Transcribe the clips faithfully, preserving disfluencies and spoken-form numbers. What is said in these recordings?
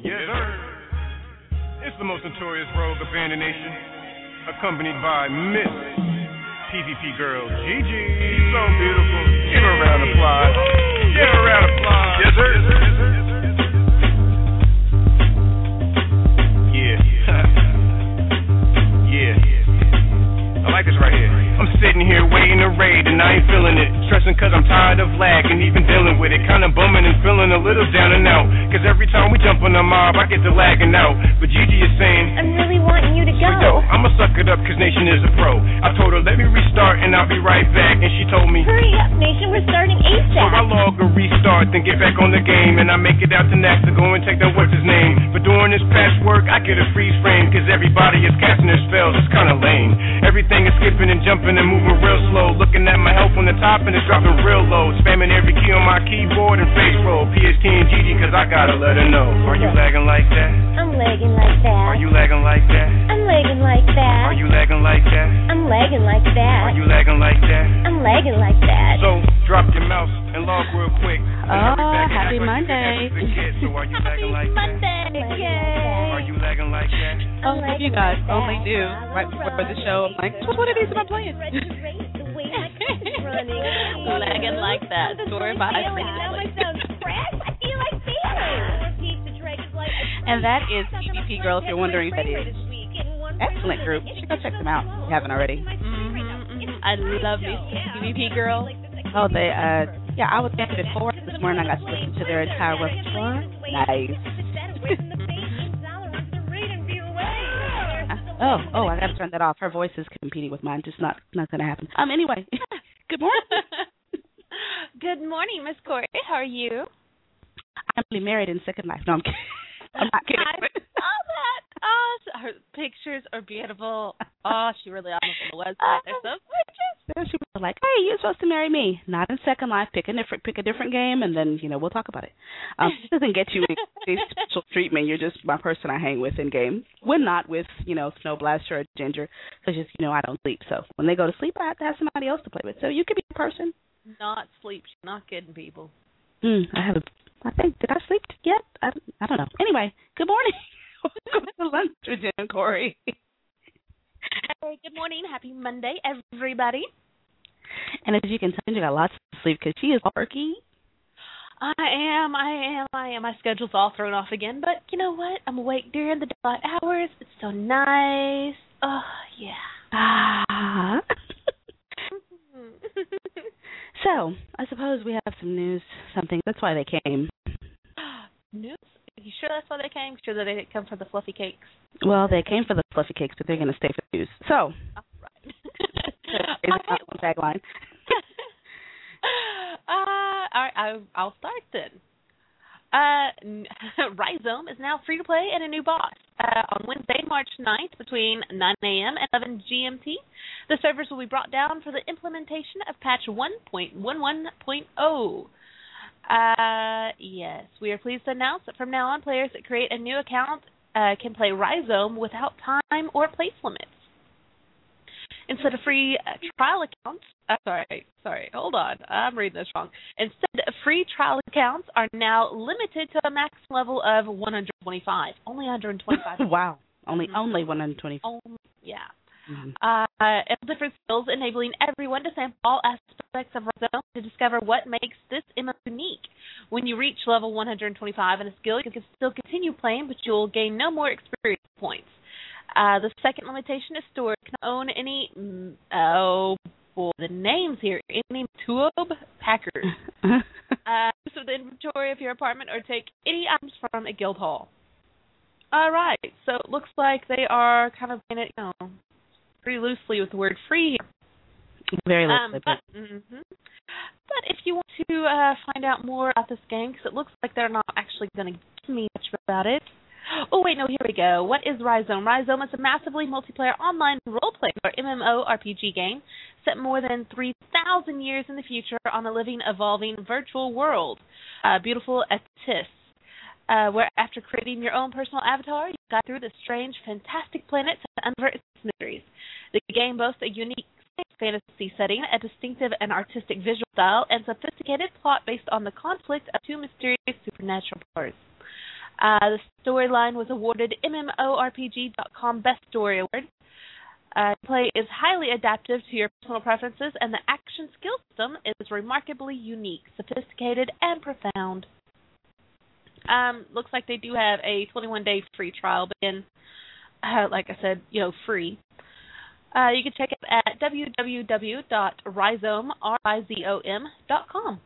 Yes, sir. It's the most notorious rogue of Bandit Nation, accompanied by Miss P V P Girl Gigi. She's so beautiful. Give her a round of applause. Give her a round of applause. Yes, sir. Yeah. Yeah. I like this right here. I'm sitting here waiting to raid and I ain't feeling it. Stressing cause I'm tired of lag and even dealing with it. Kinda bumming and feeling a little down and out. Cause every time we jump on the mob, I get to lagging out. But Gigi is saying, I'm really wanting you to go. So yo, I'ma suck it up cause Nation is a pro. I told her, let me restart and I'll be right back. And she told me, hurry up, Nation, we're starting ASAP. So I log a restart, then get back on the game. And I make it out to Nax to go and take that what's his name. But during this patchwork, I get a freeze frame. Cause everybody is casting their spells, it's kinda lame. Everything is skipping and jumping and moving real slow. Looking at my health on the top and it's dropping real low. Spamming every key on my keyboard and face roll. P S T and Gigi cause I gotta let her know. Are you lagging like that? I'm lagging like that. Are you lagging like that? I'm lagging like that. Are you lagging like that? I'm lagging like that. Are you lagging like that? I'm lagging like that. So drop your mouse and log real quick. Oh, happy Monday. So are you lagging like that? Yay. Are you lagging like that? Oh, if you guys only knew right before the show, I'm like, what are these am I playing? Lagging like that. Story by And that is P V P Girl, if you're wondering who that is. Excellent group. You should go check them out if you haven't already. Mm-hmm, mm-hmm. I love me P V P Girl. Oh, they, uh, yeah, I was there before this morning. I got to listen to their entire repertoire. Nice. oh, oh, I got to turn that off. Her voice is competing with mine. Just not, not going to happen. Um, anyway, good morning. Good morning, Miss Corey. How are you? I'm really married in Second Life. No, I'm kidding. I'm not kidding. I saw that. Oh, her pictures are beautiful. Oh, she really on the website. They're so gorgeous. She was like, "Hey, you're supposed to marry me, not in Second Life. Pick a different, pick a different game, and then you know we'll talk about it." Um, it doesn't get you any special treatment. You're just my person I hang with in game. When not with you know Snow Blaster or Ginger, because just you know I don't sleep. So when they go to sleep, I have to have somebody else to play with. So you could be a person. Not sleep. She's not kidding people. Mm, I have a. I think did I sleep yet? I, I don't know. Anyway, good morning. Welcome to lunch with Jen and Corey. Hey, good morning. Happy Monday, everybody. And as you can tell, you got lots of sleep because she is worky. I am, I am, I am. My schedule's all thrown off again, but you know what? I'm awake during the daylight hours. It's so nice. Oh, yeah. Ah. So, I suppose we have some news, something. That's why they came. News? You sure that's why they came? Sure that they didn't come for the fluffy cakes? Well, they came for the fluffy cakes, but they're going to stay for the news. So, all right. is okay. that tagline? uh, all right, I, I'll start then. Uh, Rhizome is now free to play and a new boss. Uh, on Wednesday, March ninth, between nine a.m. and eleven G M T, the servers will be brought down for the implementation of patch one point eleven point zero. Uh, yes, we are pleased to announce that from now on, players that create a new account uh, can play Rhizome without time or place limits. Instead of free uh, trial accounts, uh, sorry, sorry, hold on, I'm reading this wrong. Instead, free trial accounts are now limited to a max level of one hundred twenty-five. Only one hundred twenty-five. Wow, only mm-hmm. only one hundred twenty-five. Only, yeah. Mm-hmm. Uh, different skills enabling everyone to sample all aspects of Rhizome to discover what makes this M M O unique. When you reach level one hundred twenty-five in a skill, you can still continue playing, but you'll gain no more experience points. Uh, the second limitation is storage. You can own any, oh boy, the names here, any Tuob Packers. uh, use of the inventory of your apartment or take any items from a guild hall. All right, so it looks like they are kind of playing it, you know, pretty loosely with the word free here. Very loosely. Um, but, mm-hmm. but if you want to uh, find out more about this game, because it looks like they're not actually going to give me much about it. Oh, wait, no, here we go. What is Rhizome? Rhizome is a massively multiplayer online role-playing or M M O R P G game set more than three thousand years in the future on a living, evolving virtual world. Uh, beautiful Atis, uh, where after creating your own personal avatar, you guide through this strange, fantastic planet to uncover its mysteries. The game boasts a unique fantasy setting, a distinctive and artistic visual style, and sophisticated plot based on the conflict of two mysterious supernatural powers. Uh, the storyline was awarded M M O R P G dot com Best Story Award. Uh, play is highly adaptive to your personal preferences, and the action skill system is remarkably unique, sophisticated, and profound. Um, looks like they do have a twenty-one day free trial, but again, uh, like I said, you know, free. Uh, you can check it at w w w dot rhizome dot com.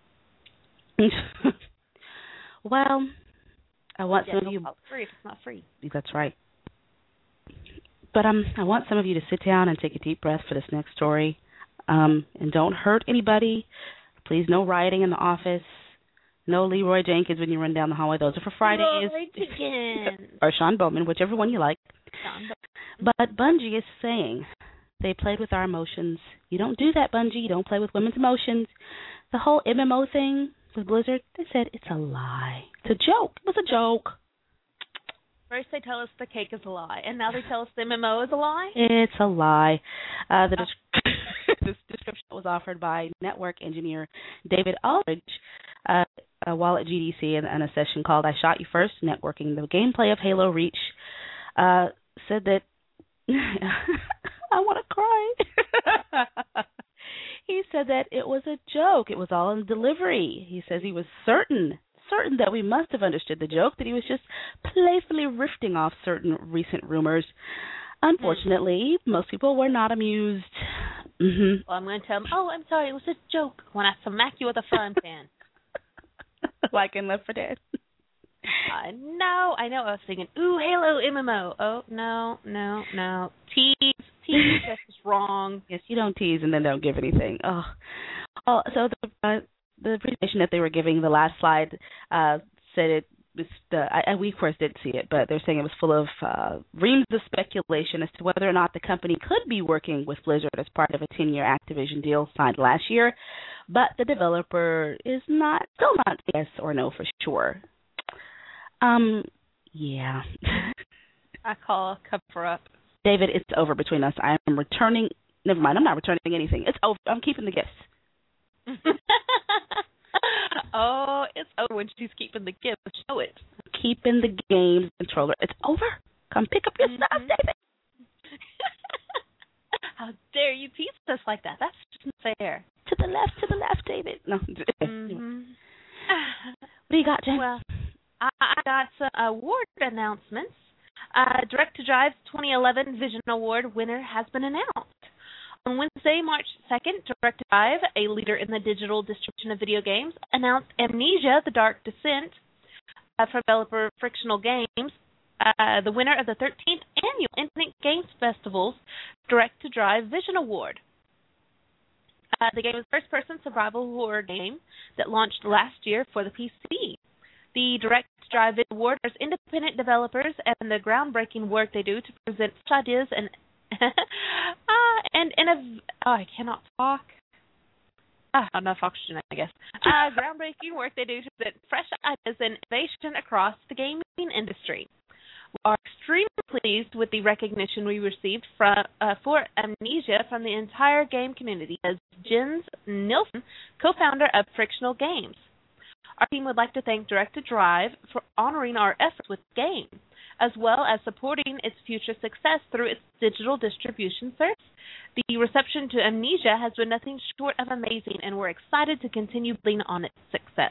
Well, I want yeah, some of you. It's free if it's not free. That's right. But um, I want some of you to sit down and take a deep breath for this next story, um, and don't hurt anybody. Please, no rioting in the office. No Leroy Jenkins when you run down the hallway. Those are for Fridays. Leroy Jenkins. Or Sean Bowman, whichever one you like. Sean But Bungie is saying they played with our emotions. You don't do that, Bungie. You don't play with women's emotions. The whole M M O thing with Blizzard, they said it's a lie. It's a joke. It was a joke. First they tell us the cake is a lie, and now they tell us the M M O is a lie? It's a lie. Uh, the des- this description was offered by network engineer David Aldridge uh, uh, while at G D C in, in a session called I Shot You First, Networking the Gameplay of Halo Reach. Uh, said that I want to cry. He said that it was a joke. It was all in delivery. He says he was certain, certain that we must have understood the joke, that he was just playfully riffing off certain recent rumors. Unfortunately, mm. most people were not amused. Mm-hmm. Well, I'm going to tell them, oh, I'm sorry, it was a joke when I smack you with a frying pan. Like in Left four Dead. Uh, no, I know. I was thinking, ooh, Halo M M O. Oh, no, no, no. Tease, tease, that's just wrong. Yes, you don't tease and then don't give anything. Oh, oh so the uh, the presentation that they were giving, the last slide uh, said it was, the, I, we of course didn't see it, but they're saying it was full of uh, reams of speculation as to whether or not the company could be working with Blizzard as part of a ten-year Activision deal signed last year, but the developer is not, still not yes or no for sure. Um, yeah. I call a cover up. David, it's over between us. I am returning. Never mind. I'm not returning anything. It's over. I'm keeping the gifts. Oh, it's over when she's keeping the gifts. Show it. Keeping the game controller. It's over. Come pick up your mm-hmm. stuff, David. How dare you tease us like that? That's just unfair. To the left, to the left, David. No. Mm-hmm. What do you got, Jen? Well, I got some award announcements. Uh, Direct to Drive's twenty eleven Vision Award winner has been announced. On Wednesday, March second, Direct to Drive, a leader in the digital distribution of video games, announced Amnesia: The Dark Descent uh, from developer Frictional Games, uh, the winner of the thirteenth Annual Infinite Games Festival's Direct to Drive Vision Award. Uh, the game is a first-person survival horror game that launched last year for the P C. The Direct Drive Award is independent developers and the groundbreaking work they do to present fresh ideas and uh, and in a oh I cannot talk. Ah, enough oxygen, I guess. Uh, groundbreaking work they do to present fresh ideas and innovation across the gaming industry. We are extremely pleased with the recognition we received from uh, for Amnesia from the entire game community, as Jens Nilsson, co-founder of Frictional Games. Our team would like to thank Direct to Drive for honoring our efforts with the game, as well as supporting its future success through its digital distribution service. The reception to Amnesia has been nothing short of amazing, and we're excited to continue building on its success.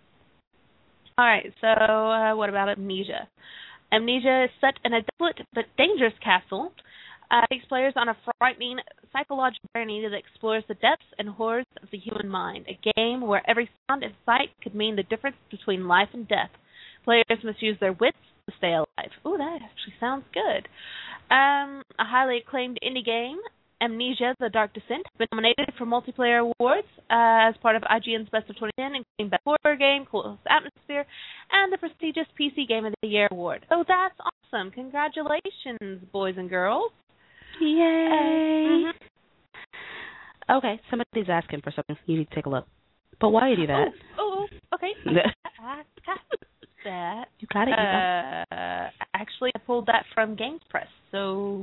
All right, so uh, what about Amnesia? Amnesia is set in a desolate but dangerous castle. Uh, it takes players on a frightening psychological journey that explores the depths and horrors of the human mind, a game where every sound and sight could mean the difference between life and death. Players must use their wits to stay alive. Ooh, that actually sounds good. Um, a highly acclaimed indie game, Amnesia: The Dark Descent, has been nominated for multiplayer awards uh, as part of I G N's Best of twenty ten, including Best Horror Game, Coolest Atmosphere, and the prestigious P C Game of the Year award. So that's awesome. Congratulations, boys and girls. Yay. Uh, mm-hmm. Okay, somebody's asking for something. You need to take a look. But why do you do that? Oh, oh okay. I got that. You got it. You uh, actually, I pulled that from GamesPress, so...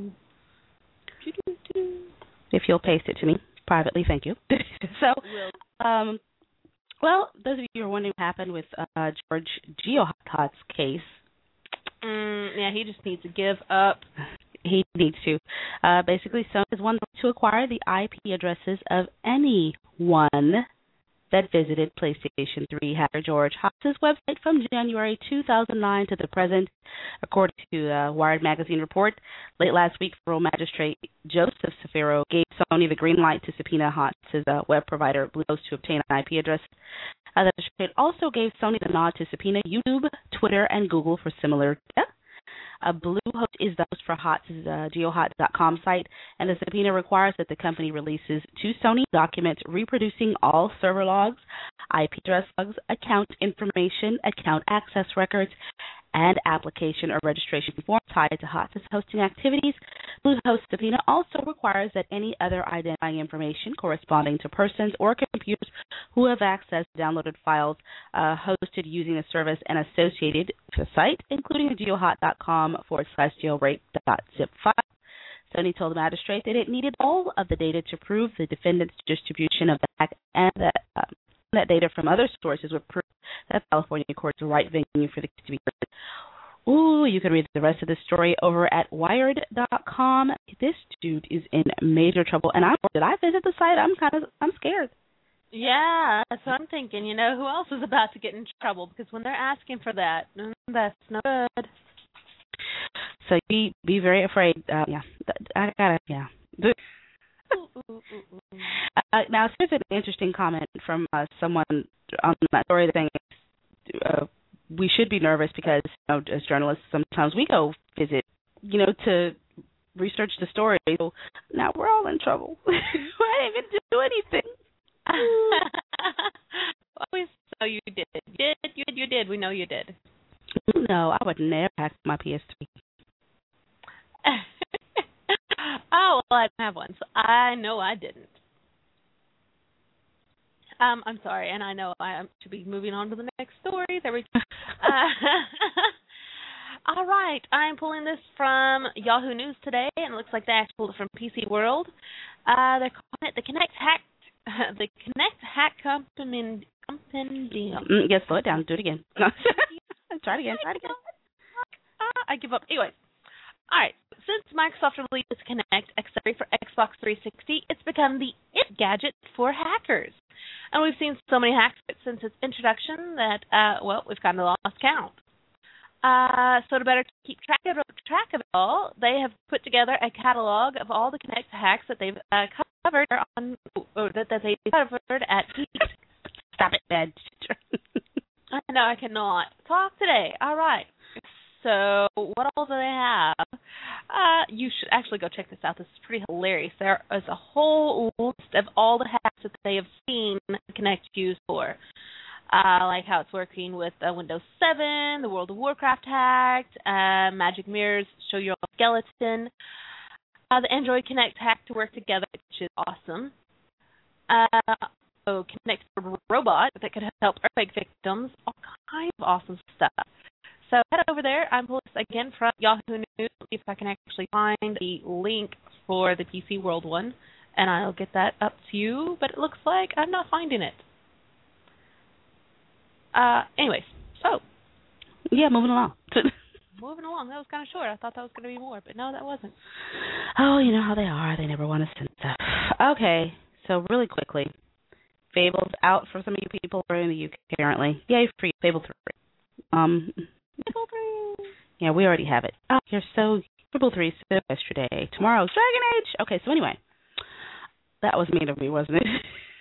If you'll paste it to me privately, thank you. So, um, Well, those of you who are wondering what happened with uh, George Geohot's case, Mm, yeah, he just needs to give up. he needs to. Uh, basically, Sony has won to acquire the I P addresses of anyone that visited PlayStation three hacker George Hotz' website from January two thousand nine to the present, according to a Wired magazine report. Late last week, federal magistrate Joseph Safiro gave Sony the green light to subpoena Hotz's uh, web provider Bluehost to obtain an I P address. Uh, the magistrate also gave Sony the nod to subpoena YouTube, Twitter, and Google for similar data. Uh, Bluehost is the host for Hotz's uh, geohot dot com site, and the subpoena requires that the company releases to Sony documents reproducing all server logs, I P address logs, account information, account access records, and application or registration forms tied to Hotz's hosting activities. Bluehost subpoena also requires that any other identifying information corresponding to persons or computers who have accessed downloaded files uh, hosted using the service and associated with the site, including the geohot dot com forward slash jailbreak.zip file. Sony told the magistrate that it needed all of the data to prove the defendant's distribution of the hack and that uh, that data from other sources would prove that California court's the right venue for the case to be heard. Ooh, you can read the rest of the story over at wired dot com. This dude is in major trouble, and I did I visit the site? I'm kind of I'm scared. Yeah, that's what I'm thinking. You know, who else is about to get in trouble? Because when they're asking for that, mm, that's no good. So be be very afraid. Uh, yeah, I gotta yeah. Uh, now, here's an interesting comment from uh, someone on that story saying uh, we should be nervous because, you know, as journalists, sometimes we go visit, you know, to research the story. So now we're all in trouble. I didn't even do anything. Always know you did. You did, you did, you did. We know you did. No, I would never hack my P S three. Oh, well, I don't have one, so I know I didn't. Um, I'm sorry, and I know I should be moving on to the next story. There we go. Uh, all right, I'm pulling this from Yahoo News today, and it looks like they actually pulled it from P C World. Uh, they're calling it the Connect Hack, the Connect Hack Compendium. Mm, yes, slow it down. Do it again. Try it again. Try it again. Uh, I give up. Anyways. All right, since Microsoft released Kinect accessory for Xbox three sixty, it's become the it gadget for hackers. And we've seen so many hacks since its introduction that, uh, well, we've kind of lost count. Uh, so to better keep track of, track of it all, they have put together a catalog of all the Kinect hacks that they've uh, covered on, or that, that they've covered at Geek. Stop it, bad. I know, I cannot talk today. All right. So what all do they have? Uh, you should actually go check this out. This is pretty hilarious. There is a whole list of all the hacks that they have seen Kinect used for. Uh, like how it's working with uh, Windows seven, the World of Warcraft hack, uh, Magic Mirrors, show your own skeleton, uh, the Android Kinect hack to work together, which is awesome. Uh, so Kinect robot that could help earthquake victims, all kinds of awesome stuff. So head over there. I'm pulling this again from Yahoo News. See if I can actually find the link for the P C World one, and I'll get that up to you. But it looks like I'm not finding it. Uh, anyways, so yeah, moving along. moving along. That was kind of short. I thought that was going to be more, but no, that wasn't. Oh, you know how they are. They never want to send stuff. Okay, so really quickly, Fable's out for some of you people who are in the U K currently. Yay, free Fable three. Um. Yeah, we already have it. Oh, you're so Fable three so yesterday. Tomorrow's Dragon Age. Okay, so anyway, that was mean of me, wasn't it?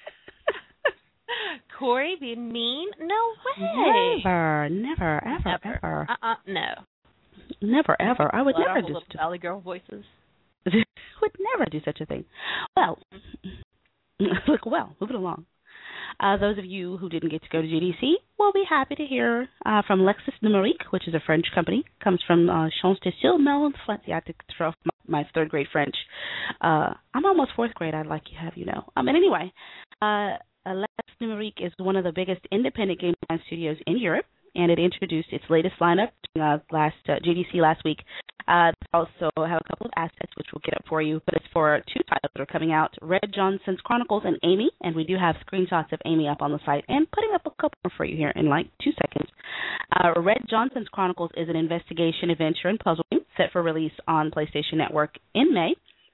Corey being mean? No way. Never, never, ever, never. ever. Uh-uh, no. Never, ever. I would Let never our do little such Valley Girl voices. would never do such a thing. Well, look, well, moving along. Uh, those of you who didn't get to go to G D C will be happy to hear uh, from Lexis Numérique, which is a French company. Comes from uh, Chance de Silmel, yeah, to throw off my, my third grade French. Uh, I'm almost fourth grade, I'd like to have you know. Um, and anyway, uh, Lexis Numérique is one of the biggest independent game design studios in Europe, and it introduced its latest lineup uh, last uh, G D C last week. Uh, they also have a couple of assets, which we'll get up for you, but it's for two titles that are coming out, Red Johnson's Chronicles and Amy, and we do have screenshots of Amy up on the site and putting up a couple more for you here in like two seconds. Uh, Red Johnson's Chronicles is an investigation, adventure, and puzzle game set for release on PlayStation Network in May.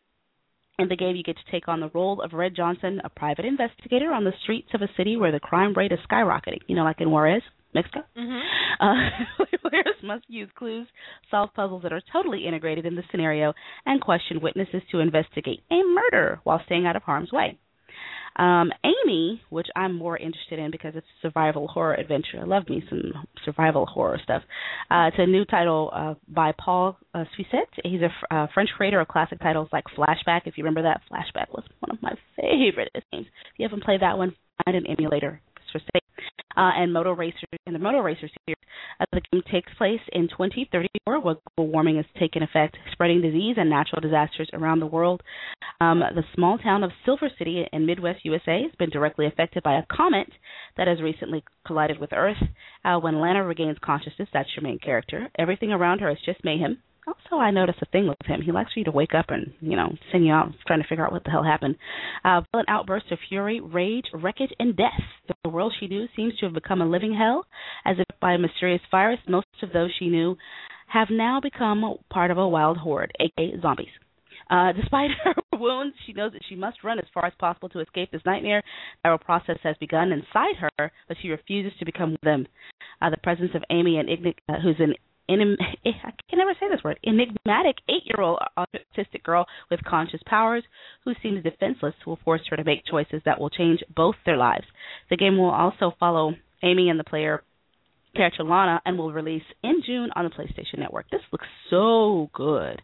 In the game, you get to take on the role of Red Johnson, a private investigator on the streets of a city where the crime rate is skyrocketing, you know, like in Juarez, Mexico. Mm-hmm. Uh, players must use clues, solve puzzles that are totally integrated in the scenario, and question witnesses to investigate a murder while staying out of harm's way. Um, Amy, which I'm more interested in because it's a survival horror adventure. I love me some survival horror stuff. Uh, it's a new title uh, by Paul uh, Suisset. He's a fr- uh, French creator of classic titles like Flashback. If you remember that, Flashback was one of my favorite games. If you haven't played that one, find an emulator for sake. Uh, and Moto Racer in the Moto Racer series. Uh, the game takes place in twenty thirty-four, where global warming has taken effect, spreading disease and natural disasters around the world. Um, the small town of Silver City in Midwest U S A has been directly affected by a comet that has recently collided with Earth. Uh, when Lana regains consciousness, that's your main character, everything around her is just mayhem. Also, I noticed a thing with him. He likes for you to wake up and, you know, send you out trying to figure out what the hell happened. Uh, violent outbursts of fury, rage, wreckage, and death. The world she knew seems to have become a living hell. As if by a mysterious virus, most of those she knew have now become part of a wild horde, a k a zombies. Uh, despite her wounds, she knows that she must run as far as possible to escape this nightmare. The process has begun inside her, but she refuses to become them. Uh, the presence of Amy, and Igni- uh, who's an Enim- I can never say this word, enigmatic eight-year-old autistic girl with conscious powers who seems defenseless, will force her to make choices that will change both their lives. The game will also follow Amy and the player character Lana and will release in June on the PlayStation Network. This looks so good.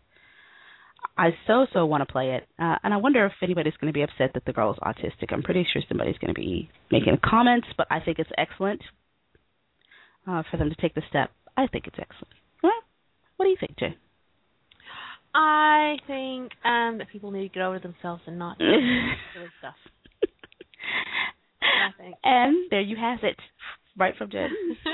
I so, so want to play it. Uh, and I wonder if anybody's going to be upset that the girl is autistic. I'm pretty sure somebody's going to be making comments, but I think it's excellent uh, for them to take the step. I think it's excellent. Well, what do you think, Jay? I think um, that people need to get over themselves and not do silly stuff. I think. And there you have it, right from Jen.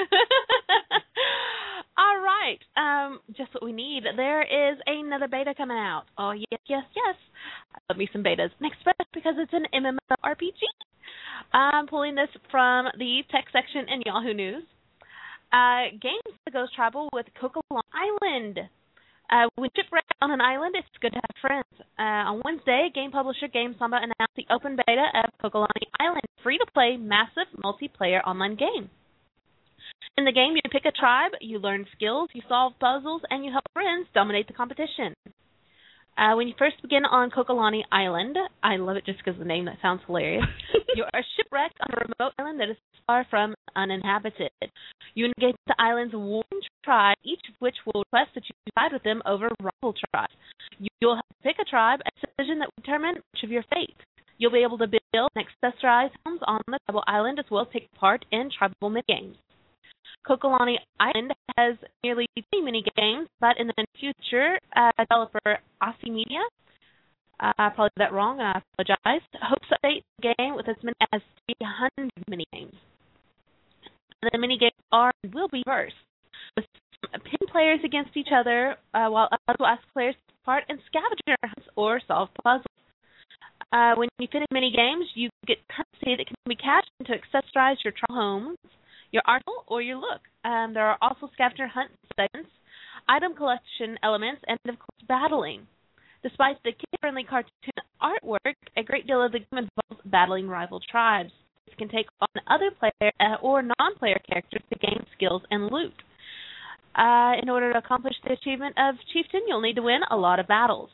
All right. Um, just what we need. There is another beta coming out. Oh, yes, yes, yes. I love me some betas. Next beta because it's an MMORPG. I'm pulling this from the tech section in Yahoo News. Uh, games that goes tribal with Coquelin Island. Uh, when shipwrecked on an island, it's good to have friends. Uh, on Wednesday, game publisher GameSamba announced the open beta of Coquelin Island, free-to-play, massive multiplayer online game. In the game, you pick a tribe, you learn skills, you solve puzzles, and you help friends dominate the competition. Uh, when you first begin on Coquelin Island, I love it just because the name, that sounds hilarious, you are shipwrecked on a remote island that is far from uninhabited. You engage the island's warring tribe, each of which will request that you side with them over rival tribes. You'll have to pick a tribe, a decision that will determine much of your fate. You'll be able to build and accessorize homes on the tribal island as well as take part in tribal mini-games. Coquelin Island has nearly twenty mini-games, but in the future, uh, developer Aussie Media, uh, I probably did that wrong, and I apologize, hopes to update the game with as many as three hundred mini-games. The mini-games are and will be reversed, with pin players against each other, uh, while others will ask players to take part in scavenger hunts or solve puzzles. Uh, when you finish mini-games, you get currency that can be cashed in to accessorize your tribal homes, your arsenal, or your look. Um, there are also scavenger hunt segments, item collection elements, and, of course, battling. Despite the kid-friendly cartoon artwork, a great deal of the game involves battling rival tribes. This can take on other player uh, or non-player characters to gain skills and loot. Uh, in order to accomplish the achievement of Chieftain, you'll need to win a lot of battles.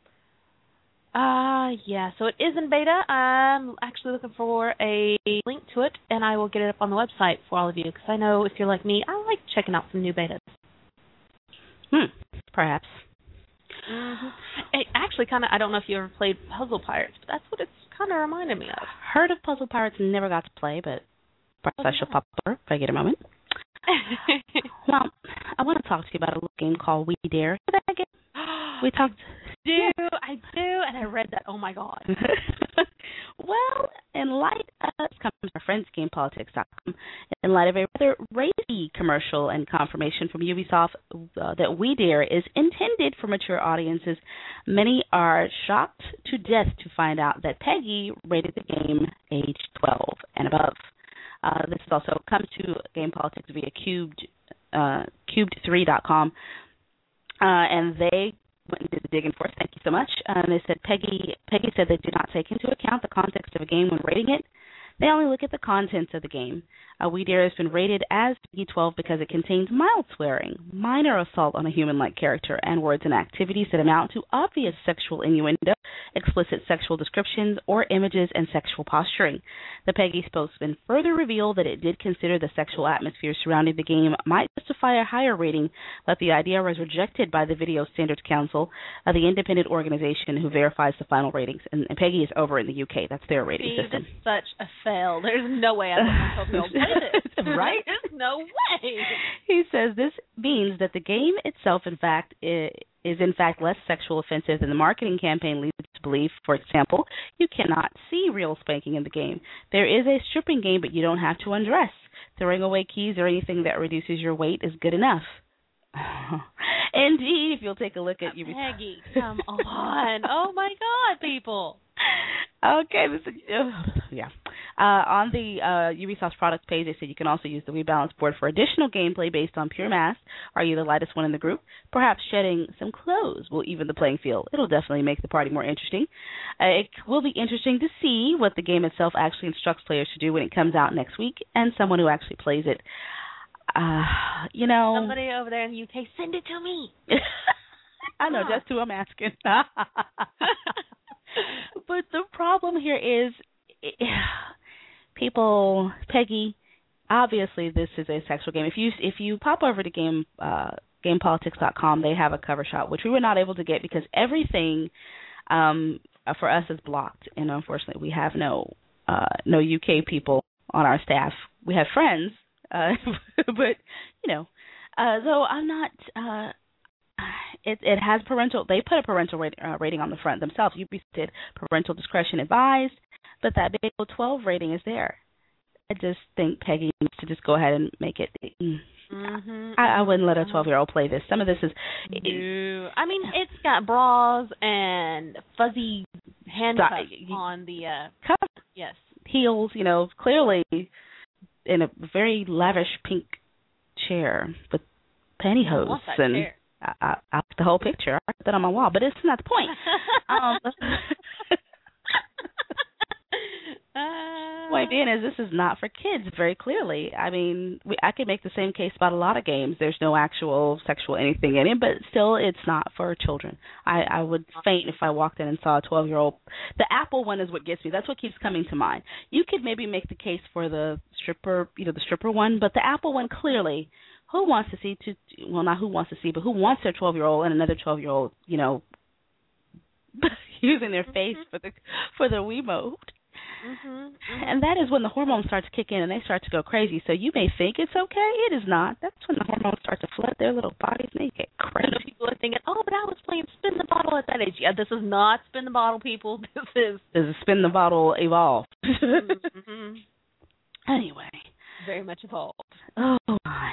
Uh, yeah, so it is in beta. I'm actually looking for a link to it, and I will get it up on the website for all of you, because I know if you're like me, I like checking out some new betas. Hmm, perhaps. Mm-hmm. It actually kind of, I don't know if you ever played Puzzle Pirates, but that's what it's kind of reminded me of. Heard of Puzzle Pirates, never got to play, but perhaps oh, I shall pop over if I get a moment. Well, I want to talk to you about a little game called We Dare. That game? We talked do, Yeah. I do, and I read that. Oh my god. Well, in light of this comes from our friends game politics dot com. In light of a rather racy commercial and confirmation from Ubisoft uh, that We Dare is intended for mature audiences, many are shocked to death to find out that Peggy rated the game age twelve and above. Uh, this has also come to Game Politics via Cubed, uh, cubed three dot com, uh, and they went and did the digging for us. Thank you so much. Um, they said Peggy Peggy said they do not take into account the context of a game when rating it. They only look at the contents of the game. Uh, We Dare has been rated as P G twelve because it contains mild swearing, minor assault on a human-like character, and words and activities that amount to obvious sexual innuendo, explicit sexual descriptions, or images and sexual posturing. The Peggy spokesman further revealed that it did consider the sexual atmosphere surrounding the game might justify a higher rating, but the idea was rejected by the Video Standards Council, uh, the independent organization who verifies the final ratings. And, and Peggy is over in the U K. That's their rating See, system. this is such a fail. There's no way I'm going to play this. Right? There's no way. He says this means that the game itself, in fact, is, is in fact less sexual offensive than the marketing campaign leads to believe. For example, you cannot see real spanking in the game. There is a stripping game, but you don't have to undress. Throwing away keys or anything that reduces your weight is good enough. Indeed, if you'll take a look at you, Peggy, come on! Oh my God, people. Okay, this is, uh, yeah. Uh, on the uh, Ubisoft's product page, they said you can also use the WeBalance board for additional gameplay based on pure mass. Are you the lightest one in the group? Perhaps shedding some clothes will even the playing field. It'll definitely make the party more interesting. Uh, it will be interesting to see what the game itself actually instructs players to do when it comes out next week, and someone who actually plays it. Uh, you know, somebody over there in the U K, send it to me. I know, just who I'm asking. But the problem here is, people, Peggy, obviously this is a sexual game. If you if you pop over to game uh, game politics dot com, they have a cover shot, which we were not able to get because everything um, for us is blocked, and unfortunately we have no uh, no U K people on our staff. We have friends, uh, but you know, uh, though I'm not. Uh, It it has parental. They put a parental rate, uh, rating on the front themselves. You did parental discretion advised, but that big old twelve rating is there. I just think Peggy needs to just go ahead and make it. Mm-hmm. I, I wouldn't let a twelve-year-old play this. Some of this is. No. I mean, it's got bras and fuzzy handcuffs so, on the uh, cuff. Yes, heels. You know, clearly in a very lavish pink chair with pantyhose and. Chair. I, I, the whole picture. I put that on my wall, but it's not the point. um, uh, point being is this is not for kids. Very clearly, I mean, we, I could make the same case about a lot of games. There's no actual sexual anything in it, but still, it's not for children. I, I would faint if I walked in and saw a twelve-year-old. The Apple one is what gets me. That's what keeps coming to mind. You could maybe make the case for the stripper, you know, the stripper one, but the Apple one clearly. Who wants to see, to, well, not who wants to see, but who wants their twelve-year-old and another twelve-year-old, you know, using their face for the for the Wiimote? Mm-hmm, mm-hmm. And that is when the hormones start to kick in and they start to go crazy. So you may think it's okay. It is not. That's when the hormones start to flood their little bodies and they get crazy. People are thinking, oh, but I was playing Spin the Bottle at that age. Yeah, this is not Spin the Bottle, people. This is... This is Spin the Bottle evolved. Mm-hmm. Anyway. Very much evolved. Oh, my.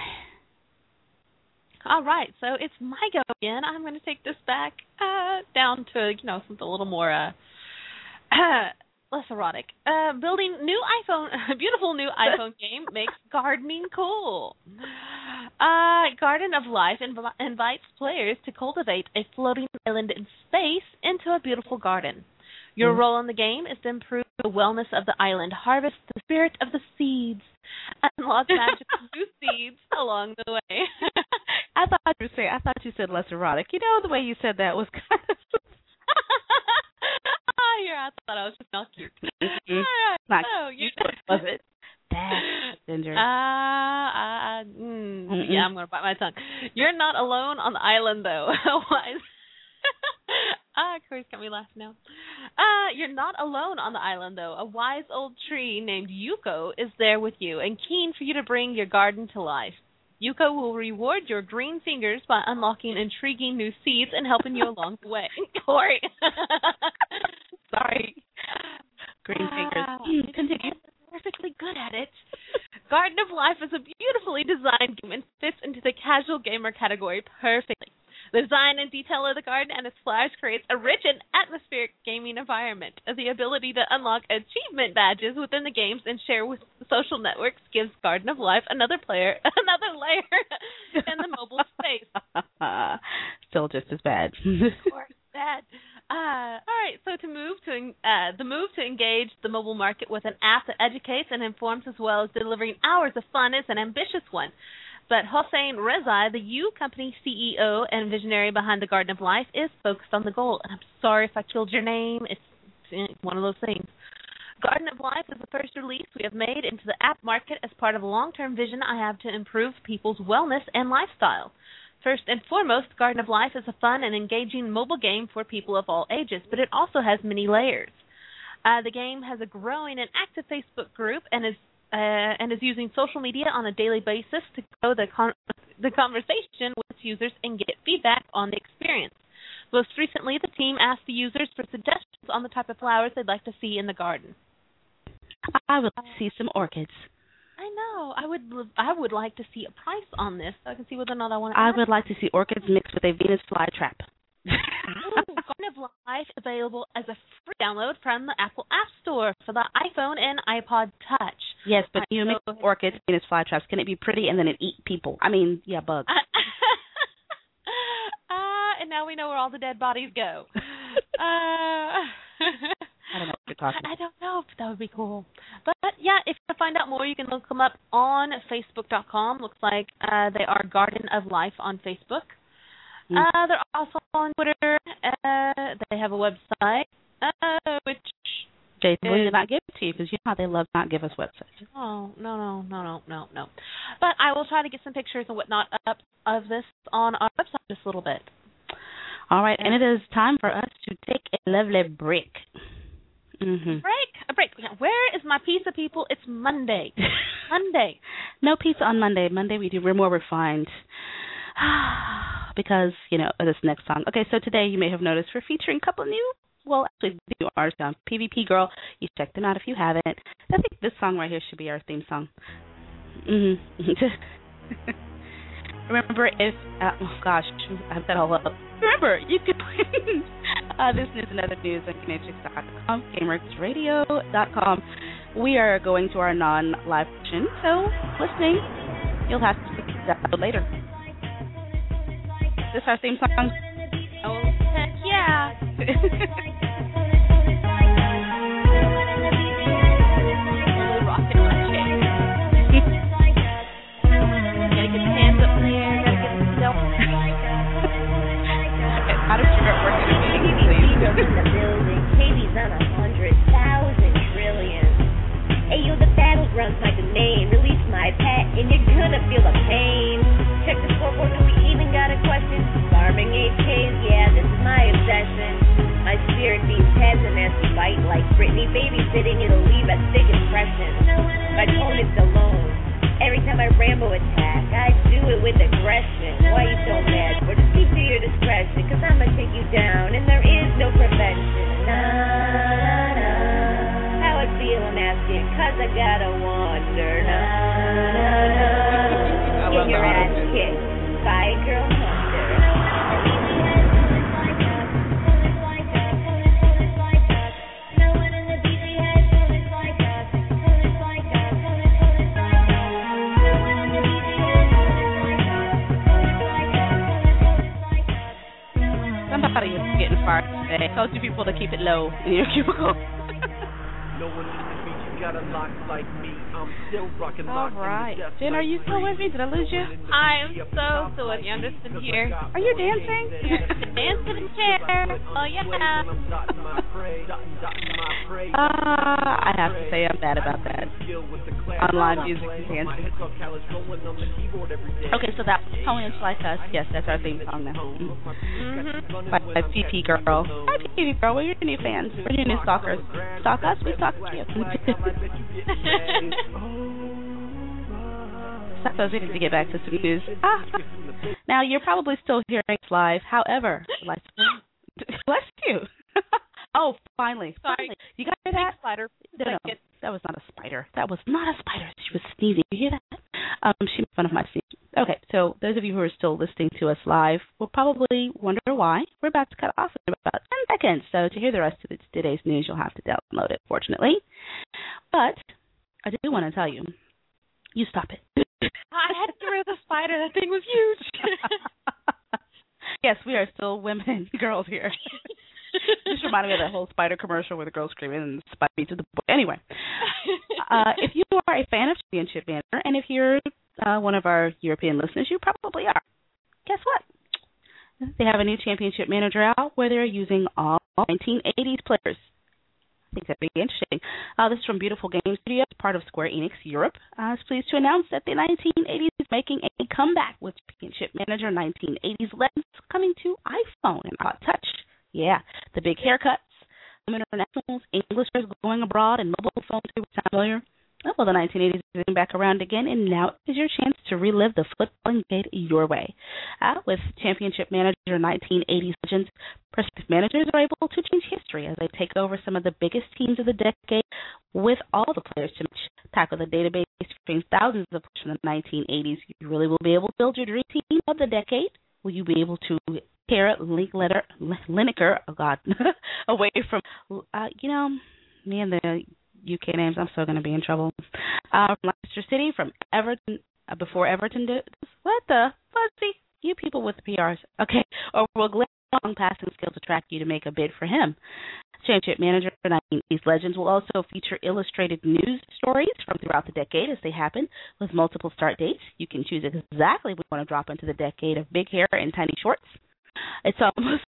All right, so it's my go again. I'm going to take this back uh, down to, you know, something a little more uh, less erotic. Uh, building new iPhone, beautiful new iPhone game makes gardening cool. Uh, Garden of Life inv- invites players to cultivate a floating island in space into a beautiful garden. Your mm-hmm. role in the game is to improve the wellness of the island, harvest the spirit of the seeds, and unlock magical new seeds along the way. I thought you said I thought you said less erotic. You know, the way you said that was kind of. Oh, yeah, I thought I was just not cute. Mm-hmm. All right, not so cute, you know. was it? That Ginger. Uh, uh, mm, yeah, I'm gonna bite my tongue. You're not alone on the island, though. Why? Ah, Corey's got me laughing now. Uh, you're not alone on the island, though. A wise old tree named Yuko is there with you and keen for you to bring your garden to life. Yuka will reward your green fingers by unlocking intriguing new seeds and helping you along the way. Corey. Sorry. Green fingers. Ah, Mm, Continue. perfectly good at it. Garden of Life is a beautifully designed game and fits into the casual gamer category perfectly. The design and detail of the garden and its flowers creates a rich and atmospheric gaming environment. The ability to unlock achievement badges within the games and share with social networks gives Garden of Life another player, another layer in the mobile space. Still just as bad. Of course, that. Uh, all right, so to move to uh, the move to engage the mobile market with an app that educates and informs as well as delivering hours of fun is an ambitious one. But Hossein Reza, the U Company C E O and visionary behind the Garden of Life, is focused on the goal. And I'm sorry if I killed your name. It's, it's one of those things. Garden of Life is the first release we have made into the app market as part of a long-term vision I have to improve people's wellness and lifestyle. First and foremost, Garden of Life is a fun and engaging mobile game for people of all ages, but it also has many layers. Uh, the game has a growing and active Facebook group and is uh, and is using social media on a daily basis to grow the con- the conversation with its users and get feedback on the experience. Most recently, the team asked the users for suggestions on the type of flowers they'd like to see in the garden. I would like to see some orchids. I know. I would. I would like to see a price on this so I can see whether or not I want to. I add would like to see orchids mixed with a Venus flytrap. Ooh, Garden of Life available as a free download from the Apple App Store for the iPhone and iPod Touch. Yes, but I you mix know. orchids, Venus flytraps. Can it be pretty and then it eat people? I mean, yeah, bugs. uh, and now we know where all the dead bodies go. Uh, I don't know what you're talking about. I don't know if that would be cool. But, yeah, if you want to find out more, you can look them up on Facebook dot com. Looks like uh, they are Garden of Life on Facebook. Mm. Uh, they're also on Twitter. Uh, they have a website, uh, which... Jason, we did not give it to you because you know how they love not give us websites. Oh, no, no, no, no, no, no. But I will try to get some pictures and whatnot up of this on our website just a little bit. All right, and it is time for us to take a lovely break. Mm-hmm. Break, a break. Where is my pizza, people? It's Monday. Monday. No pizza on Monday. Monday we do. We're more refined. Because, you know, this next song. Okay, so today you may have noticed we're featuring a couple of new, well, actually new artists on P V P Girl. You check them out if you haven't. I think this song right here should be our theme song. Mm-hmm. Remember, if, uh, oh gosh, I have that all up. Remember, you can uh, this is another news on Kinetics dot com, Gameworks Radio dot com. We are going to our non-live version, so listening, you'll have to download later. Is this our theme song? Oh, heck yeah. Rockin' my chair. Gotta get the hands up there. Gotta get the self. How does your work in a meeting, please? in the building. K B's on a hundred thousand trillion. Hey, yo, the battleground's like a name. Release my pet, and you're gonna feel the pain. Check the scoreboard, do we even got a question? Farming H Ks, yeah, this is my obsession. My spirit beats heads and as we bite like Britney babysitting, it'll leave a thick impression. My opponent's alone. Every time I Rambo attack, I do it with aggression. Why you so mad? Or just keep to your discretion, cause I'ma take you down, and there is no prevention. Nah, nah. How I feel, I'm asking, cause I gotta wonder. Nah, nah, nah. Get your ass kicked by a girl wonder. Somebody is getting fired today. I told you people to keep it low in your cubicle. No one should me. You got a lock like me. I'm still rocking All right. Jen, are you still with me? Did I lose you? I am so, so with you. I'm just sitting here. Are you dancing? Dancing in the chair. Oh, yeah. Uh, I have to say I'm bad about that. Online music and dancing. Okay, so that was Ponies Like Us. Yes, that's our theme song now. Mm-hmm. By, by P P Girl. Hi, P P Girl. We're your new fans. We're your new stalkers. Stalk us, we stalk you. suppose we need to get back to some news. Ah. Now, you're probably still hearing us live. However, bless bless you. Oh, finally. Sorry. Finally. You got to hear that? Spider. No, no, no, that was not a spider. That was not a spider. She was sneezing. You hear that? Um, she made fun of my sneeze. Okay, so those of you who are still listening to us live will probably wonder why. We're about to cut off in about ten seconds. So to hear the rest of today's news, you'll have to download it, fortunately. But I do want to tell you, you stop it. I had to get rid of the spider. That thing was huge. Yes, we are still women and girls here. Just reminded me of that whole spider commercial where the girl screaming and the spider beats the boy. Anyway, uh, if you are a fan of Championship Manager, and if you're uh, one of our European listeners, you probably are. Guess what? They have a new Championship Manager out where they're using all nineteen eighties players. I think that'd be interesting. Uh, this is from Beautiful Game Studios, part of Square Enix Europe. I was pleased to announce that the nineteen eighties is making a comeback with Championship Manager nineteen eighties Legends coming to iPhone and iPod Touch. Yeah, the big haircuts, internationals, Englishers going abroad, and mobile phones who were familiar. Oh, well, the nineteen eighties is coming back around again, and now is your chance to relive the footballing decade your way. Uh, with Championship Manager nineteen eighties Legends, prospective managers are able to change history as they take over some of the biggest teams of the decade with all the players to match. Tackle the database featuring thousands of players from the nineteen eighties. You really will be able to build your dream team of the decade. Will you be able to tear Lineker, Lineker, oh God, away from, uh, you know, me and the U K names, I'm still going to be in trouble. Uh, from Leicester City, from Everton, uh, before Everton did, what the fuzzy, you people with the P Rs, okay, or will Glenn Long passing skills attract you to make a bid for him? Championship Manager nineteen eighties Legends will also feature illustrated news stories from throughout the decade as they happen, with multiple start dates. You can choose exactly when you want to drop into the decade of big hair and tiny shorts. It's almost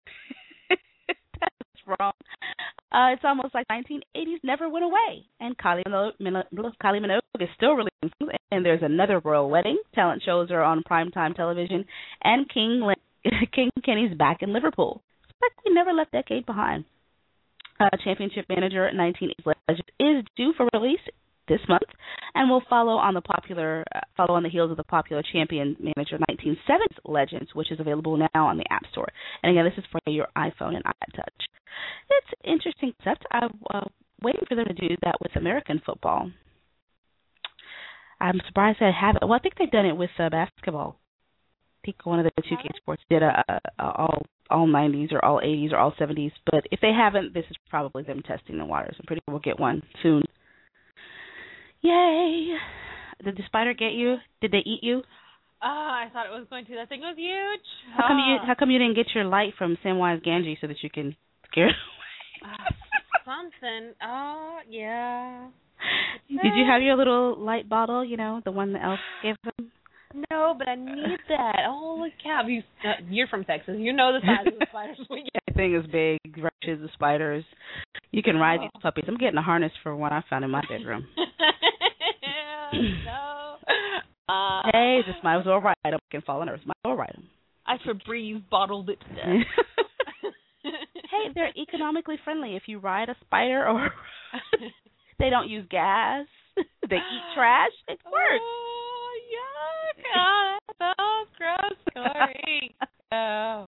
that's wrong. Uh, it's almost like nineteen eighties never went away, and Kylie Minogue, Kylie Minogue is still releasing. And there's another royal wedding. Talent shows are on primetime television, and King King Kenny's back in Liverpool. It's like we never left decade behind. Uh, Championship Manager nineteen eighties Legends is due for release this month, and will follow on the popular uh, follow on the heels of the popular Champion Manager nineteen seventies Legends, which is available now on the App Store. And again, this is for your iPhone and iTouch. It's an interesting concept. I'm uh, waiting for them to do that with American football. I'm surprised they haven't. Well, I think they've done it with uh, basketball. I think one of the two K Sports did a, a, a all all nineties or all eighties or all seventies. But if they haven't, this is probably them testing the waters. I'm pretty sure we'll get one soon. Yay! Did the spider get you? Did they eat you? Oh, I thought it was going to. That thing was huge. How come you How come you didn't get your light from Samwise Gamgee so that you can scare it away? Uh, something. Oh, yeah. Did you have your little light bottle? You know, the one the elf gave them. No, but I need that. Holy cow! You, uh, you're from Texas. You know the size of the spiders we get. That thing is big. Rushes the spiders. You can ride oh. these puppies. I'm getting a harness for one I found in my bedroom. No. Uh, hey, just might as well ride them. I can fall on earth. Might as well ride them. I Febreze bottled it to death. Hey, they're economically friendly. If you ride a spider, or they don't use gas. They eat trash. It works. Oh, yuck. Oh, that's so gross, Corey. Oh.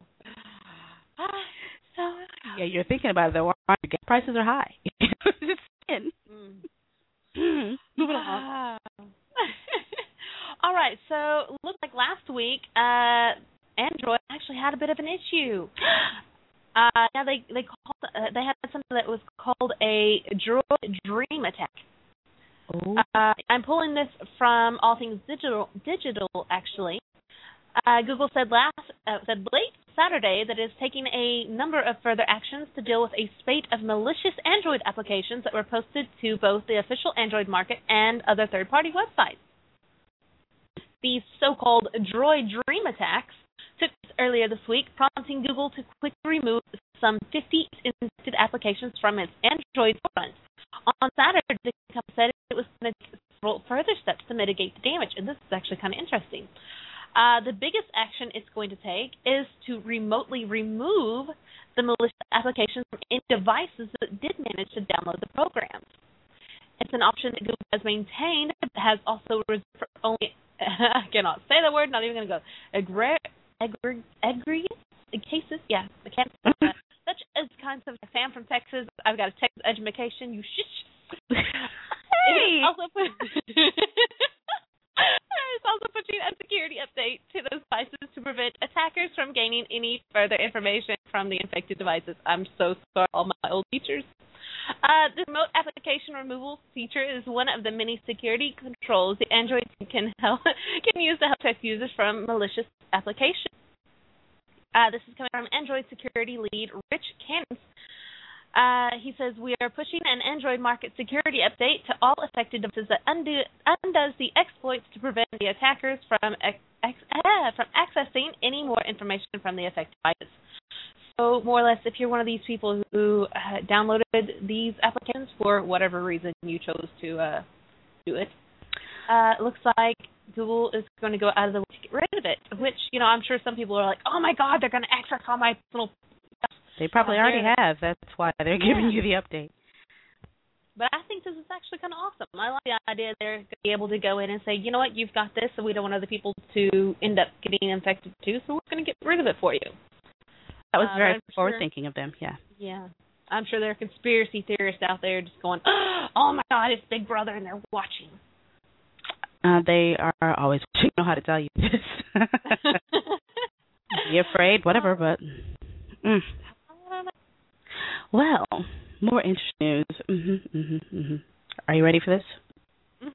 So, yeah, you're thinking about it, though. Gas prices are high. Just in. Mm. Mm. Moving along. All right, so it looks like last week uh, Android actually had a bit of an issue. Uh, yeah, they they called uh, they had something that was called a Droid Dream attack. Uh, I'm pulling this from All Things Digital. Digital, actually. Uh, Google said last uh, said late Saturday that it is taking a number of further actions to deal with a spate of malicious Android applications that were posted to both the official Android market and other third-party websites. These so-called Droid Dream attacks took place earlier this week, prompting Google to quickly remove some fifty infected applications from its Android front. On Saturday, the company said it was going to take several further steps to mitigate the damage, and this is actually kind of interesting. Uh, the biggest action it's going to take is to remotely remove the malicious applications from any devices that did manage to download the programs. It's an option that Google has maintained, but has also reserved for only, I cannot say the word, not even going to go, egre, egre, egregious cases, yeah, I can't say that. Such as kinds of Sam from Texas, I've got a Texas education, you shush. Hey! It's also, put, it's also pushing a security update to those devices to prevent attackers from gaining any further information from the infected devices. I'm so sorry, all my old teachers. Uh, the remote application removal feature is one of the many security controls the Android can help can use to help protect users from malicious applications. Uh, this is coming from Android security lead Rich Cannons. Uh, he says, we are pushing an Android market security update to all affected devices that undo, undoes the exploits to prevent the attackers from ex, ex, uh, from accessing any more information from the affected devices. So more or less, if you're one of these people who uh, downloaded these applications for whatever reason you chose to uh, do it, uh, it looks like Google is going to go out of the way to get rid of it, which, you know, I'm sure some people are like, oh, my God, they're going to access all my personal stuff. They probably uh, already have. That's why they're giving yeah. you the update. But I think this is actually kind of awesome. I like the idea they're going to be able to go in and say, you know what, you've got this, so we don't want other people to end up getting infected too, so we're going to get rid of it for you. That was very uh, forward sure, thinking of them, yeah. Yeah. I'm sure there are conspiracy theorists out there just going, oh, my God, it's Big Brother, and they're watching. Uh, they are always watching. I don't know how to tell you this. Be afraid, whatever, but... Mm. Well, more interesting news. Mm-hmm, mm-hmm, mm-hmm. Are you ready for this? Mm-hmm.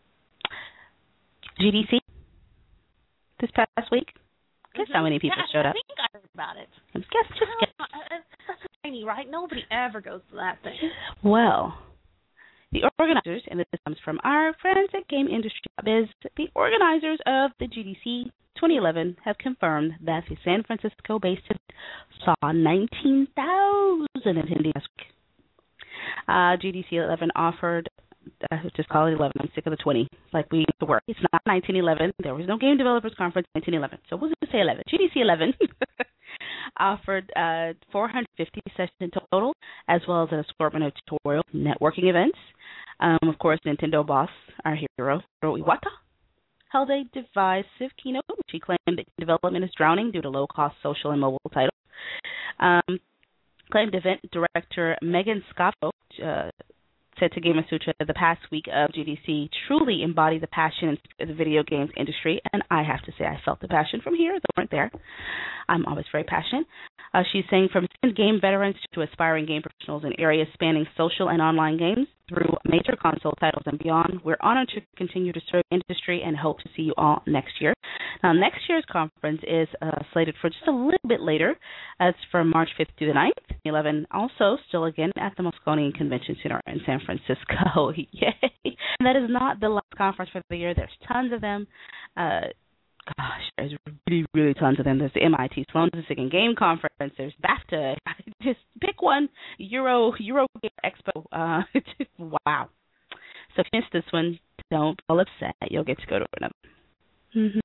G D C this past week. Guess how many people yeah, showed I up? I think I heard about it. Guess, just guess. Uh, it's such a tiny, right? Nobody ever goes to that thing. Well, the organizers, and this comes from our friends at Game Industry Biz, the organizers of the G D C twenty eleven have confirmed that the San Francisco-based saw nineteen thousand attendees last week. Uh, G D C eleven offered, uh, just call it eleven, I'm sick of the twenty, like we used to work. It's not nineteen eleven. There was no Game Developers Conference in nineteen eleven, so we'll just say eleven. G D C eleven offered uh, four hundred fifty sessions in total, as well as an assortment of tutorial networking events. Um, of course, Nintendo boss, our hero, Hiro Iwata, held a divisive keynote, which he claimed that development is drowning due to low-cost social and mobile titles. Um, claimed event director Megan Scotto uh, said to Gamer Sutra that the past week of G D C truly embodied the passion in the video games industry, and I have to say I felt the passion from here, though weren't there. I'm always very passionate. Uh, she's saying from game veterans to aspiring game professionals in areas spanning social and online games through major console titles and beyond, we're honored to continue to serve the industry and hope to see you all next year. Now, next year's conference is uh, slated for just a little bit later. It's from March fifth to the ninth, eleven, also still again at the Moscone Convention Center in San Francisco. Yay! And that is not the last conference for the year. There's tons of them. Uh, Gosh, there's really, really tons of them. There's the M I T Sloan Pacific Game Conference. There's BAFTA. Just pick one. Euro Euro Expo. Uh, just, wow. So if you missed this one, don't feel upset. You'll get to go to another. Mm-hmm.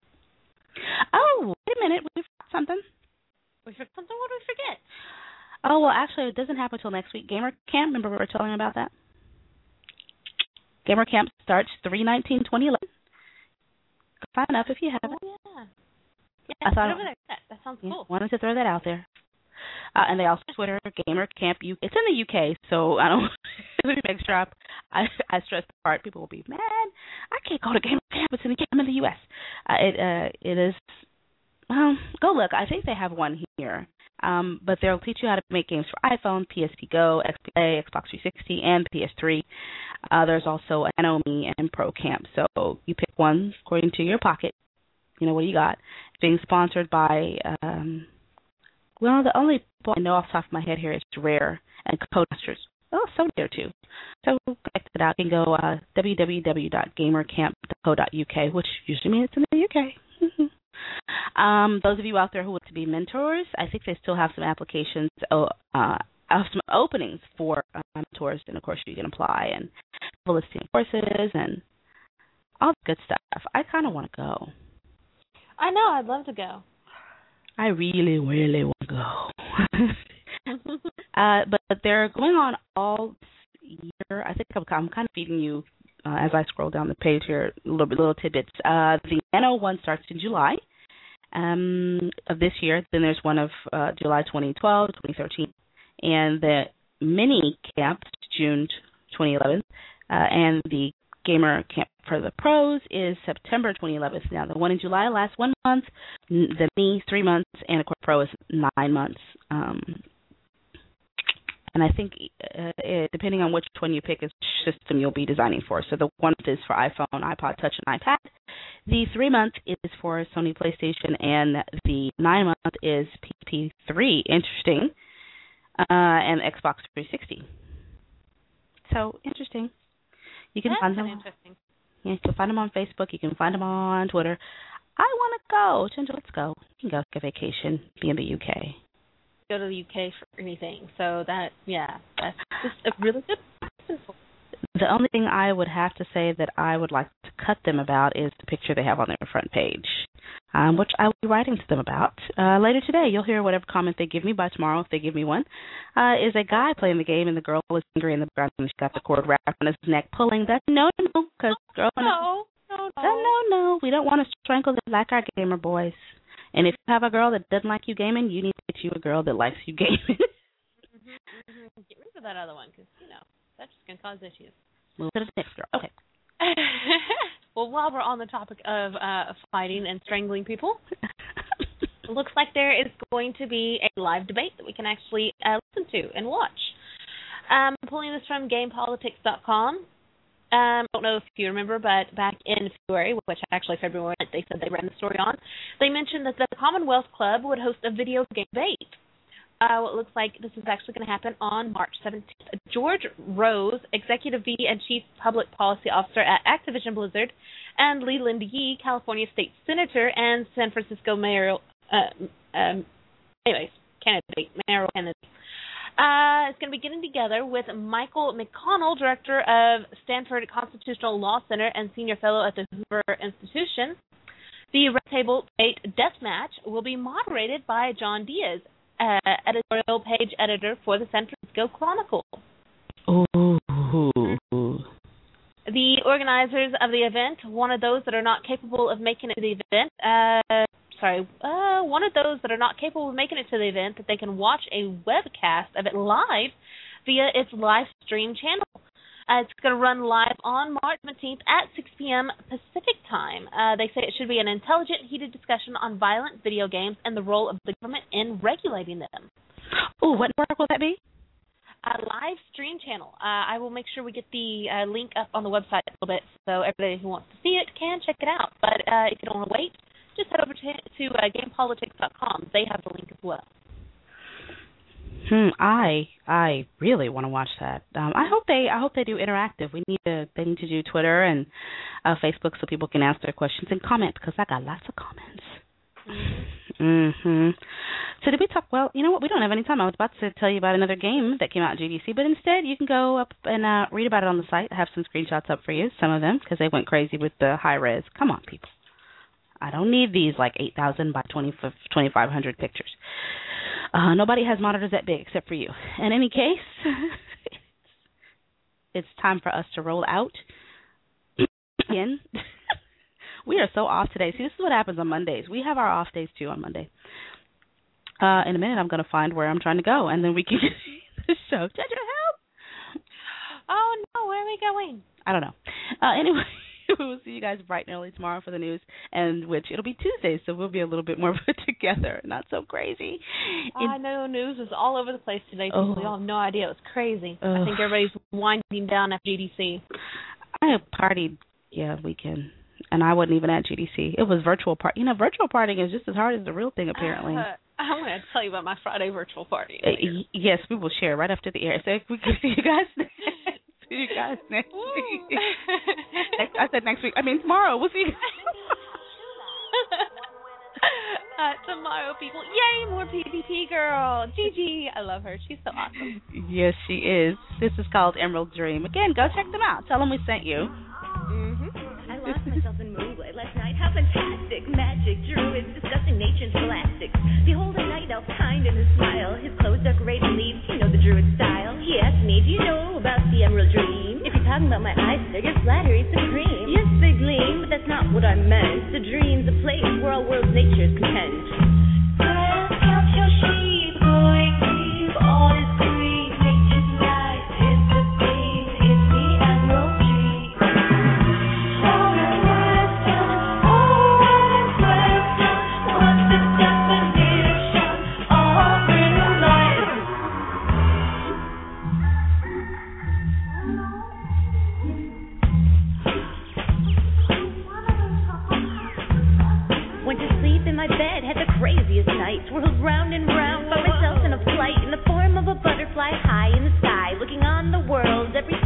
Oh, wait a minute. We forgot something. We forgot something? What did we forget? Oh, well, actually, it doesn't happen until next week. Gamer Camp, remember we were telling about that? Gamer Camp starts three nineteen twenty eleven. Sign up if you haven't. Oh, yeah. Yeah, I thought over there. That, that sounds yeah, cool. Wanted to throw that out there. Uh, and they also Twitter Gamer Camp. U- it's in the U K, so I don't. Let me make sure I, I, I stress the part. People will be mad. I can't go to Gamer Camp. It's in the, I'm in the U S. Uh, it uh, it is. Well, go look. I think they have one here. Um, but they'll teach you how to make games for iPhone, P S P Go, X P A, Xbox three sixty, and P S three. Uh, there's also Anomi and Pro Camp. So you pick one according to your pocket. You know, what do you got? It's being sponsored by, um, well, the only people I know off the top of my head here is Rare and Codemasters. Oh, so there too. So check it out. You can go uh, w w w dot gamercamp dot co dot u k, which usually means it's in the U K. Um, those of you out there who want to be mentors, I think they still have some applications, uh, uh, some openings for uh, mentors, and of course you can apply and have a listing of courses and all the good stuff. I kind of want to go. I know, I'd love to go. I really, really want to go. uh, but, but they're going on all year. I think I'm, I'm kind of feeding you uh, as I scroll down the page here a little bit, little tidbits. Uh, the Nano one starts in July um, of this year. Then there's one of uh, July twenty twelve, twenty thirteen, and the Mini Camp June twenty eleven, uh, and the Gamer Camp for the Pros is September twenty eleven. Now, the one in July lasts one month, the Mini three months, and of course, Pro is nine months. Um, and I think uh, it, depending on which one you pick is which system you'll be designing for. So the one month is for iPhone, iPod Touch, and iPad. The three month is for Sony PlayStation, and the nine month is P S P three. Interesting. Uh, and Xbox three sixty. So interesting. You can That's find them. Interesting. Yeah, you can find them on Facebook. You can find them on Twitter. I want to go. Ginger, let's go. You can go take a vacation. Be in the U K. Go to the U K for anything. So that, yeah, that's just a really good person for. The only thing I would have to say that I would like to cut them about is the picture they have on their front page, um, which I will be writing to them about. Uh, later today, you'll hear whatever comment they give me. By tomorrow, if they give me one, uh, is a guy playing the game, and the girl is angry in the background, and she's got the cord wrapped on his neck, pulling. That's no, no, because girl. No, no, no. No, no, no. We don't want to strangle them like our gamer boys. And if you have a girl that doesn't like you gaming, you need to get you a girl that likes you gaming. mm-hmm, mm-hmm. Get rid of that other one, because, you know, that's just going to cause issues. Move to the next girl. Okay. Well, while we're on the topic of uh, fighting and strangling people, it looks like there is going to be a live debate that we can actually uh, listen to and watch. Um, I'm pulling this from game politics dot com. Um, I don't know if you remember, but back in February, which actually February, they said they ran the story on, they mentioned that the Commonwealth Club would host a video game debate. Uh, well, it looks like this is actually going to happen on March seventeenth. George Rose, Executive V P and Chief Public Policy Officer at Activision Blizzard, and Leland Yee, California State Senator and San Francisco Mayor, uh, um, anyways, candidate, mayoral candidate, uh, is going to be getting together with Michael McConnell, Director of Stanford Constitutional Law Center and Senior Fellow at the Hoover Institution. The Red Table Debate Deathmatch will be moderated by John Diaz, Uh, editorial page editor for the San Francisco Chronicle. Ooh. The organizers of the event wanted those that are not capable of making it to the event, uh, sorry, uh, wanted those that are not capable of making it to the event that they can watch a webcast of it live via its live stream channel. Uh, it's going to run live on March seventeenth at six p.m. Pacific time. Uh, they say it should be an intelligent, heated discussion on violent video games and the role of the government in regulating them. Oh, what network will that be? A live stream channel. Uh, I will make sure we get the uh, link up on the website a little bit so everybody who wants to see it can check it out. But uh, if you don't want to wait, just head over to, to uh, game politics dot com. They have the link as well. Hmm. I I really want to watch that. Um, I hope they I hope they do interactive. We need to they need to do Twitter and uh, Facebook so people can ask their questions and comment because I got lots of comments. Mm-hmm. So did we talk? Well, you know what? We don't have any time. I was about to tell you about another game that came out at G D C, but instead you can go up and uh, read about it on the site. I have some screenshots up for you, some of them, because they went crazy with the high res. Come on, people. I don't need these like eight thousand by twenty-five hundred pictures. Uh, nobody has monitors that big except for you. In any case, it's time for us to roll out. Again, we are so off today. See, this is what happens on Mondays. We have our off days, too, on Monday. Uh, in a minute, I'm going to find where I'm trying to go, and then we can get the show. Ginger, help! Oh, no, where are we going? I don't know. Uh, anyway. We'll see you guys bright and early tomorrow for the news, and which it'll be Tuesday, so we'll be a little bit more put together, not so crazy. I know news is all over the place today. People, oh. y'all have no idea. It was crazy. Oh. I think everybody's winding down at G D C. I partied, yeah, weekend, and I wasn't even at G D C. It was virtual party. You know, virtual partying is just as hard as the real thing, apparently. Uh, I'm going to tell you about my Friday virtual party. Uh, y- yes, we will share right after the air. So we can see you guys next See you guys next week. next, I said next week. I mean tomorrow. We'll see you. uh, tomorrow, people. Yay, more P V P girl. Gigi. I love her. She's so awesome. Yes, she is. This is called Emerald Dream. Again, go check them out. Tell them we sent you. Mm-hmm. I lost myself in moonlight last night. How fantastic. Magic druids discussing nature's scholastics. Behold a night elf kind in his smile. His clothes decorated leaves. You know the druid style. He asked me, do you know about the Emerald talking about my eyes, sir. Your flattery supreme. Yes, they gleam, but that's not what I meant. The dream's a place where all world's nature is content. Well, count your sheep, going deep, all is green, nature's light, it's the beam, it's the emerald tree. All is wisdom, all is wisdom, what's the definition of real life? Went to sleep in my bed, had the craziest night. Swirled round and round by myself in a flight in the form of a butterfly high in the sky, looking on the world every